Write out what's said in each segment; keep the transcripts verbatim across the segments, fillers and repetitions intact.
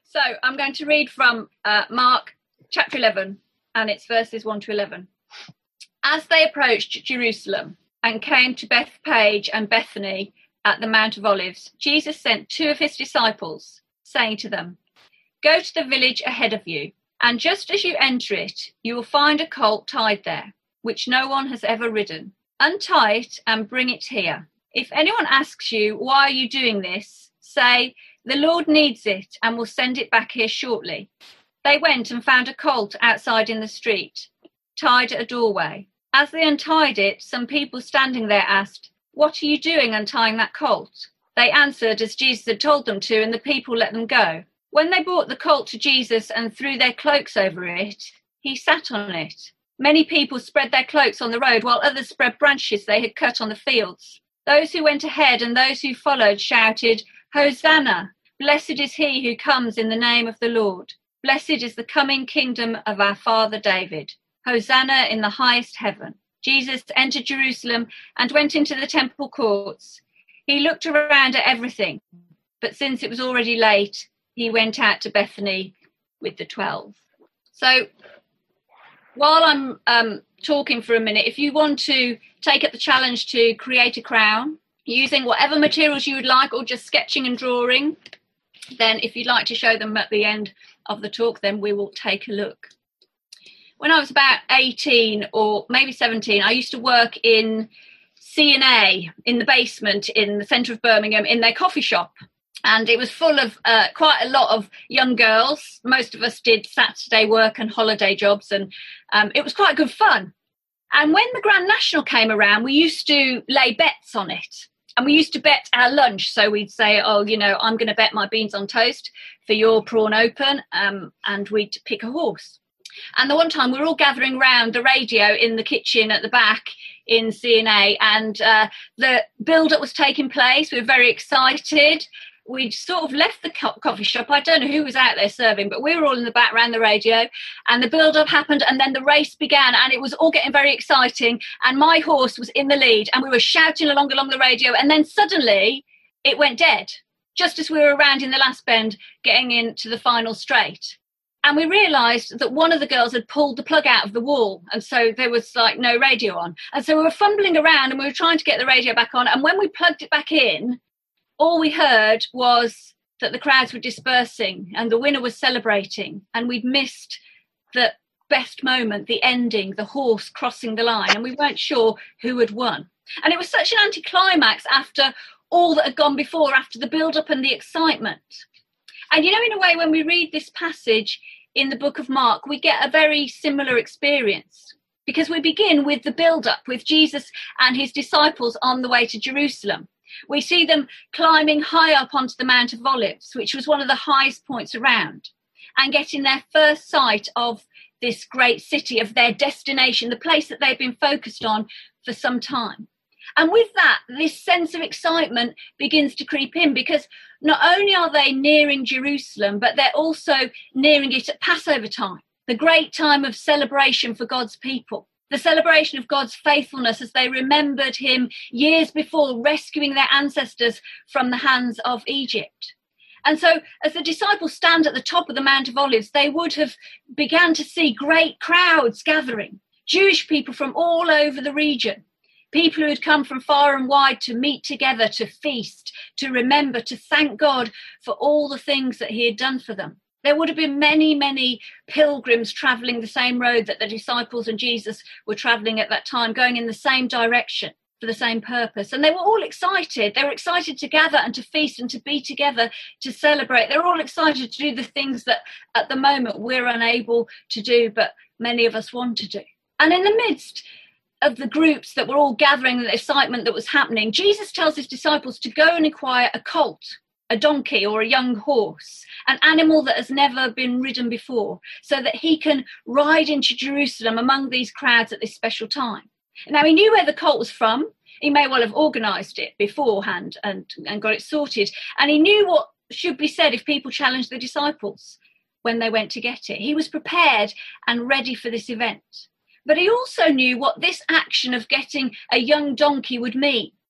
So I'm going to read from uh, Mark chapter eleven, and it's verses one to eleven. As they approached Jerusalem and came to Bethphage and Bethany at the Mount of Olives, Jesus sent two of his disciples, saying to them, "Go to the village ahead of you, and just as you enter it, you will find a colt tied there, which no one has ever ridden. Untie it and bring it here. If anyone asks you, 'Why are you doing this?' say, 'The Lord needs it and will send it back here shortly.'" They went and found a colt outside in the street, tied at a doorway. As they untied it, some people standing there asked, "What are you doing untying that colt?" They answered as Jesus had told them to, and the people let them go. When they brought the colt to Jesus and threw their cloaks over it, he sat on it. Many people spread their cloaks on the road, while others spread branches they had cut on the fields. Those who went ahead and those who followed shouted, "Hosanna! Blessed is he who comes in the name of the Lord. Blessed is the coming kingdom of our father David. Hosanna in the highest heaven." Jesus entered Jerusalem and went into the temple courts. He looked around at everything, but since it was already late, he went out to Bethany with the twelve. So while I'm um, talking for a minute, if you want to take up the challenge to create a crown using whatever materials you would like, or just sketching and drawing, then if you'd like to show them at the end of the talk, then we will take a look. When I was about eighteen or maybe seventeen, I used to work in C and A in the basement in the centre of Birmingham in their coffee shop. And it was full of uh, quite a lot of young girls. Most of us did Saturday work and holiday jobs, and um, it was quite good fun. And when the Grand National came around, we used to lay bets on it. And we used to bet our lunch. So we'd say, oh, you know, I'm going to bet my beans on toast for your prawn open. Um, and we'd pick a horse. And the one time we were all gathering round the radio in the kitchen at the back in C and A, and uh, the build-up was taking place. We were very excited. We'd sort of left the co- coffee shop. I don't know who was out there serving, but we were all in the back around the radio, and the build-up happened, and then the race began, and it was all getting very exciting, and my horse was in the lead, and we were shouting along along the radio, and then suddenly it went dead, just as we were rounding the last bend, getting into the final straight. And we realised that one of the girls had pulled the plug out of the wall, and so there was like no radio on. And so we were fumbling around, and we were trying to get the radio back on, and when we plugged it back in, all we heard was that the crowds were dispersing and the winner was celebrating, and we'd missed the best moment, the ending, the horse crossing the line, and we weren't sure who had won. And it was such an anticlimax after all that had gone before, after the build-up and the excitement. And you know, in a way, when we read this passage in the book of Mark, we get a very similar experience, because we begin with the build-up, with Jesus and his disciples on the way to Jerusalem. We see them climbing high up onto the Mount of Olives, which was one of the highest points around, and getting their first sight of this great city, of their destination, the place that they've been focused on for some time. And with that, this sense of excitement begins to creep in, because not only are they nearing Jerusalem, but they're also nearing it at Passover time, the great time of celebration for God's people. The celebration of God's faithfulness as they remembered him years before rescuing their ancestors from the hands of Egypt. And so as the disciples stand at the top of the Mount of Olives, they would have began to see great crowds gathering, Jewish people from all over the region, people who had come from far and wide to meet together, to feast, to remember, to thank God for all the things that he had done for them. There would have been many, many pilgrims travelling the same road that the disciples and Jesus were travelling at that time, going in the same direction for the same purpose. And they were all excited. They were excited to gather and to feast and to be together, to celebrate. They were all excited to do the things that at the moment we're unable to do, but many of us want to do. And in the midst of the groups that were all gathering, the excitement that was happening, Jesus tells his disciples to go and acquire a colt, a donkey or a young horse, an animal that has never been ridden before, so that he can ride into Jerusalem among these crowds at this special time. Now, he knew where the colt was from. He may well have organised it beforehand and, and got it sorted. And he knew what should be said if people challenged the disciples when they went to get it. He was prepared and ready for this event. But he also knew what this action of getting a young donkey would mean.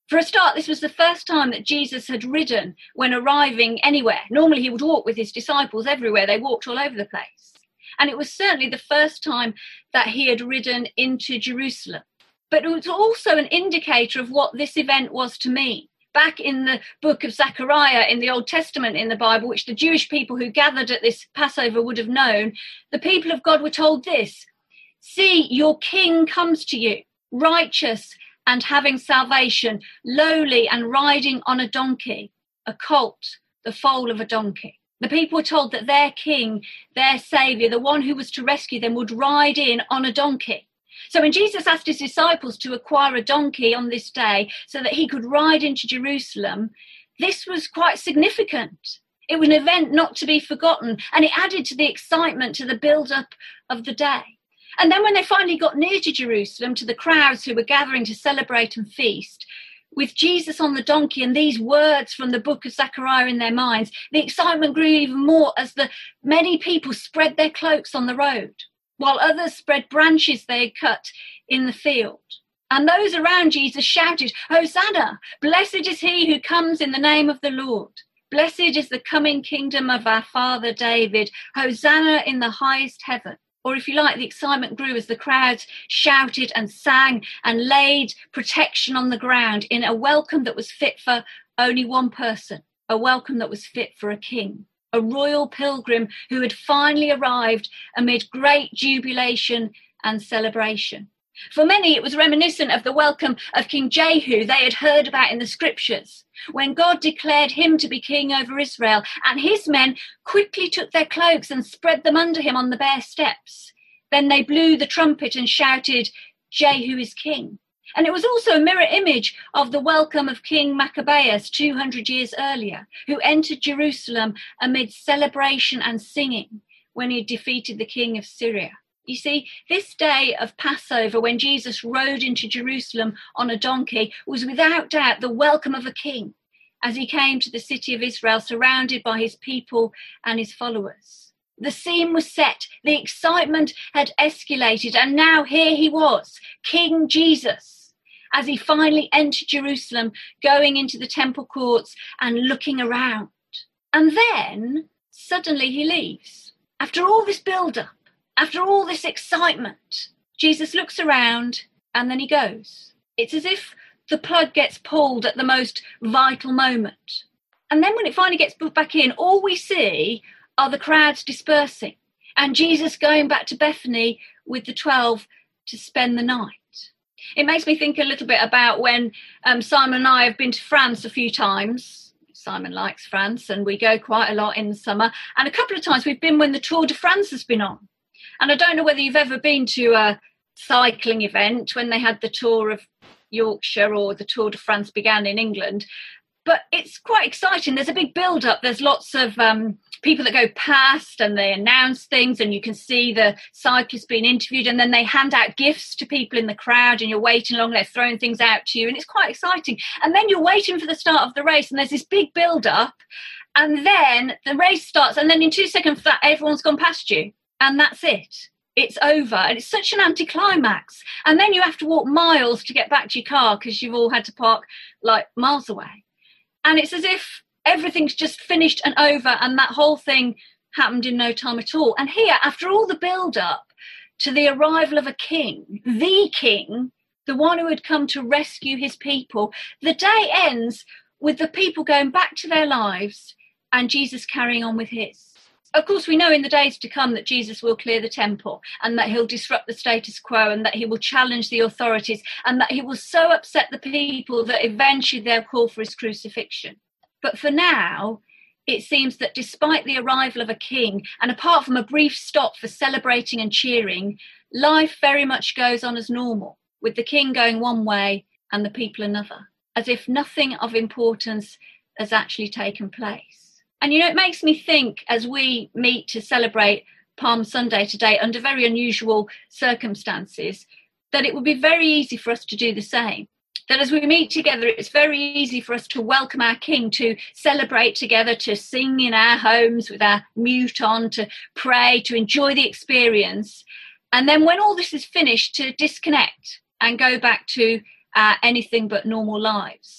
For a start, this was the first time that Jesus had ridden when arriving anywhere. Normally he would walk with his disciples everywhere. They walked all over the place. And it was certainly the first time that he had ridden into Jerusalem. But it was also an indicator of what this event was to mean. Back in the book of Zechariah in the Old Testament in the Bible, which the Jewish people who gathered at this Passover would have known, the people of God were told this: "See, your king comes to you, righteous and having salvation, lowly and riding on a donkey, a colt, the foal of a donkey." The people were told that their king, their saviour, the one who was to rescue them, would ride in on a donkey. So when Jesus asked his disciples to acquire a donkey on this day so that he could ride into Jerusalem, this was quite significant. It was an event not to be forgotten, and it added to the excitement, to the build-up of the day. And then when they finally got near to Jerusalem, to the crowds who were gathering to celebrate and feast, with Jesus on the donkey and these words from the book of Zechariah in their minds, the excitement grew even more as the many people spread their cloaks on the road, while others spread branches they had cut in the field. And those around Jesus shouted, "Hosanna! Blessed is he who comes in the name of the Lord. Blessed is the coming kingdom of our father David. Hosanna in the highest heaven." Or if you like, the excitement grew as the crowds shouted and sang and laid protection on the ground in a welcome that was fit for only one person, a welcome that was fit for a king, a royal pilgrim who had finally arrived amid great jubilation and celebration. For many, it was reminiscent of the welcome of King Jehu they had heard about in the scriptures, when God declared him to be king over Israel, and his men quickly took their cloaks and spread them under him on the bare steps. Then they blew the trumpet and shouted, "Jehu is king." And it was also a mirror image of the welcome of King Maccabeus two hundred years earlier, who entered Jerusalem amid celebration and singing when he defeated the king of Syria. You see, this day of Passover, when Jesus rode into Jerusalem on a donkey, was without doubt the welcome of a king as he came to the city of Israel, surrounded by his people and his followers. The scene was set, the excitement had escalated, and now here he was, King Jesus, as he finally entered Jerusalem, going into the temple courts and looking around. And then suddenly he leaves. After all this build-up, after all this excitement, Jesus looks around and then he goes. It's as if the plug gets pulled at the most vital moment. And then when it finally gets put back in, all we see are the crowds dispersing and Jesus going back to Bethany with the twelve to spend the night. It makes me think a little bit about when um, Simon and I have been to France a few times. Simon likes France and we go quite a lot in the summer. And a couple of times we've been when the Tour de France has been on. And I don't know whether you've ever been to a cycling event when they had the Tour of Yorkshire or the Tour de France began in England, but it's quite exciting. There's a big build-up. There's lots of um, people that go past and they announce things and you can see the cyclists being interviewed, and then they hand out gifts to people in the crowd and you're waiting along, they're throwing things out to you, and it's quite exciting. And then you're waiting for the start of the race and there's this big build-up, and then the race starts, and then in two seconds flat, everyone's gone past you. And that's it. It's over. And it's such an anticlimax. And then you have to walk miles to get back to your car because you've all had to park like miles away. And it's as if everything's just finished and over, and that whole thing happened in no time at all. And here, after all the build-up to the arrival of a king, the king, the one who had come to rescue his people, the day ends with the people going back to their lives and Jesus carrying on with his. Of course, we know in the days to come that Jesus will clear the temple and that he'll disrupt the status quo and that he will challenge the authorities and that he will so upset the people that eventually they'll call for his crucifixion. But for now, it seems that despite the arrival of a king, and apart from a brief stop for celebrating and cheering, life very much goes on as normal, with the king going one way and the people another, as if nothing of importance has actually taken place. And, you know, it makes me think, as we meet to celebrate Palm Sunday today under very unusual circumstances, that it would be very easy for us to do the same. That as we meet together, it's very easy for us to welcome our King, to celebrate together, to sing in our homes with our mute on, to pray, to enjoy the experience. And then when all this is finished, to disconnect and go back to uh, anything but normal lives.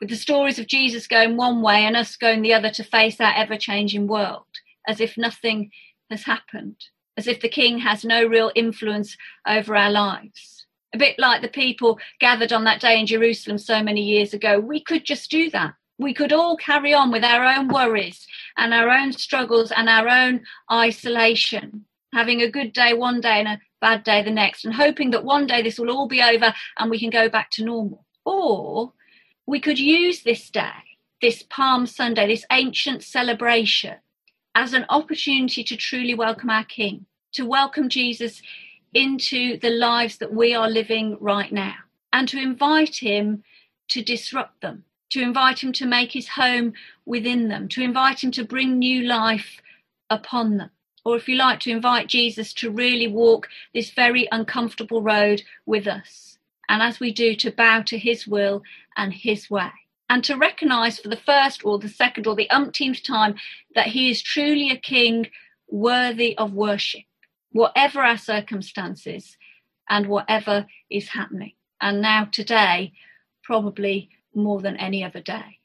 with the stories of Jesus going one way and us going the other to face that ever-changing world, as if nothing has happened, as if the King has no real influence over our lives. A bit like the people gathered on that day in Jerusalem so many years ago. We could just do that. We could all carry on with our own worries and our own struggles and our own isolation, having a good day one day and a bad day the next, and hoping that one day this will all be over and we can go back to normal. Or we could use this day, this Palm Sunday, this ancient celebration, as an opportunity to truly welcome our King, to welcome Jesus into the lives that we are living right now, and to invite him to disrupt them, to invite him to make his home within them, to invite him to bring new life upon them. Or if you like, to invite Jesus to really walk this very uncomfortable road with us. And as we do, to bow to his will and his way. And to recognise for the first or the second or the umpteenth time that he is truly a King worthy of worship, whatever our circumstances and whatever is happening. And now today, probably more than any other day.